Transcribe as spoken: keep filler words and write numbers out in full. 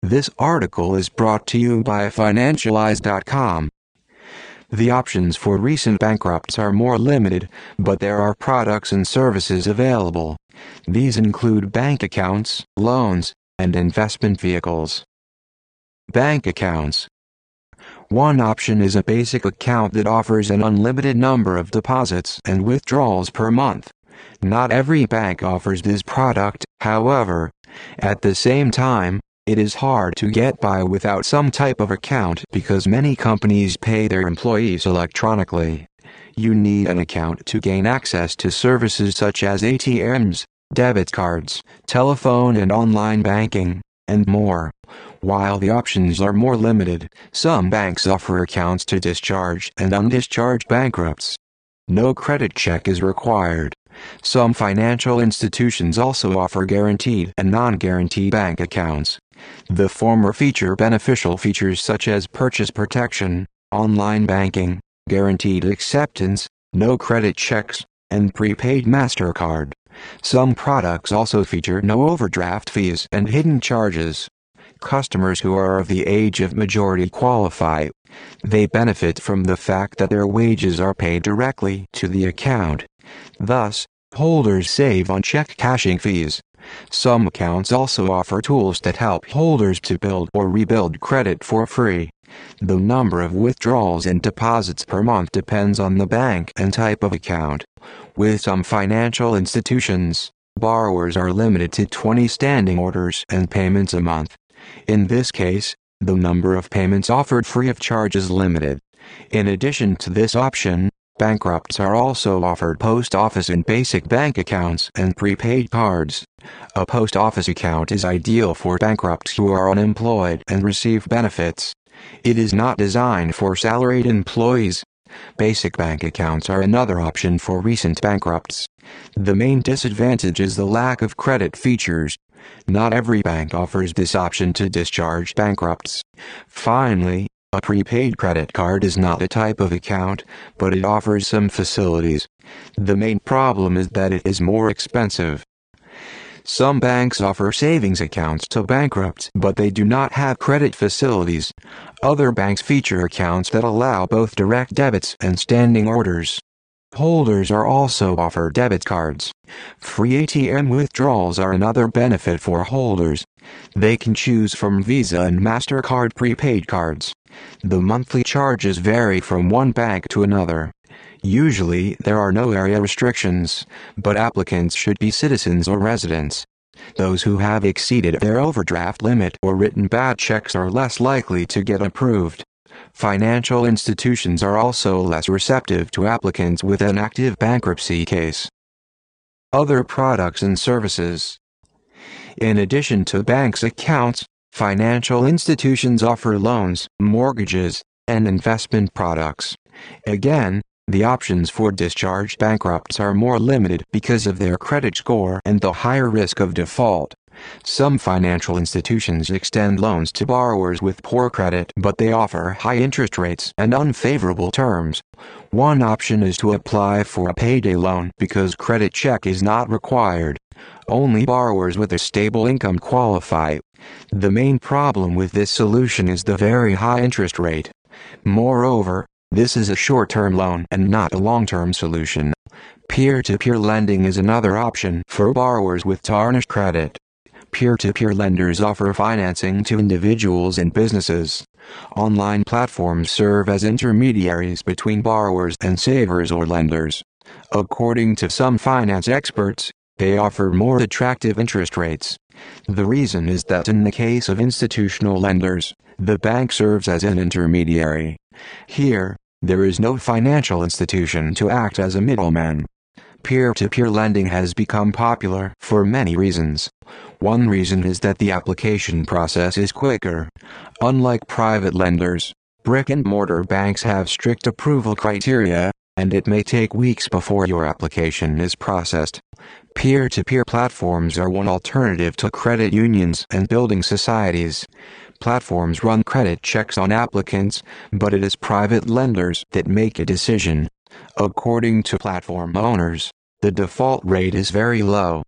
This article is brought to you by Financialize dot com. The options for recent bankrupts are more limited, but there are products and services available. These include bank accounts, loans, and investment vehicles. Bank accounts. One option is a basic account that offers an unlimited number of deposits and withdrawals per month. Not every bank offers this product, however. At the same time, it is hard to get by without some type of account because many companies pay their employees electronically. You need an account to gain access to services such as A T Ms, debit cards, telephone and online banking, and more. While the options are more limited, some banks offer accounts to discharge and undischarged bankrupts. No credit check is required. Some financial institutions also offer guaranteed and non-guaranteed bank accounts. The former feature beneficial features such as purchase protection, online banking, guaranteed acceptance, no credit checks, and prepaid MasterCard. Some products also feature no overdraft fees and hidden charges. Customers who are of the age of majority qualify. They benefit from the fact that their wages are paid directly to the account. Thus, holders save on check cashing fees. Some accounts also offer tools that help holders to build or rebuild credit for free. The number of withdrawals and deposits per month depends on the bank and type of account. With some financial institutions, borrowers are limited to twenty standing orders and payments a month. In this case, the number of payments offered free of charge is limited. In addition to this option, bankrupts are also offered post office and basic bank accounts and prepaid cards. A post office account is ideal for bankrupts who are unemployed and receive benefits. It is not designed for salaried employees. Basic bank accounts are another option for recent bankrupts. The main disadvantage is the lack of credit features. Not every bank offers this option to discharge bankrupts. Finally, a prepaid credit card is not a type of account, but it offers some facilities. The main problem is that it is more expensive. Some banks offer savings accounts to bankrupts, but they do not have credit facilities. Other banks feature accounts that allow both direct debits and standing orders. Holders are also offered debit cards. Free A T M withdrawals are another benefit for holders. They can choose from Visa and MasterCard prepaid cards. The monthly charges vary from one bank to another. Usually there are no area restrictions, but applicants should be citizens or residents. Those who have exceeded their overdraft limit or written bad checks are less likely to get approved. Financial institutions are also less receptive to applicants with an active bankruptcy case. Other products and services. In addition to banks' accounts, financial institutions offer loans, mortgages, and investment products. Again, the options for discharged bankrupts are more limited because of their credit score and the higher risk of default. Some financial institutions extend loans to borrowers with poor credit, but they offer high interest rates and unfavorable terms. One option is to apply for a payday loan because credit check is not required. Only borrowers with a stable income qualify. The main problem with this solution is the very high interest rate. Moreover, this is a short-term loan and not a long-term solution. Peer-to-peer lending is another option for borrowers with tarnished credit. Peer-to-peer lenders offer financing to individuals and businesses. Online platforms serve as intermediaries between borrowers and savers or lenders. According to some finance experts, they offer more attractive interest rates. The reason is that in the case of institutional lenders, the bank serves as an intermediary. Here, there is no financial institution to act as a middleman. Peer-to-peer lending has become popular for many reasons. One reason is that the application process is quicker. Unlike private lenders, brick-and-mortar banks have strict approval criteria, and it may take weeks before your application is processed. Peer-to-peer platforms are one alternative to credit unions and building societies. Platforms run credit checks on applicants, but it is private lenders that make a decision. According to platform owners, the default rate is very low.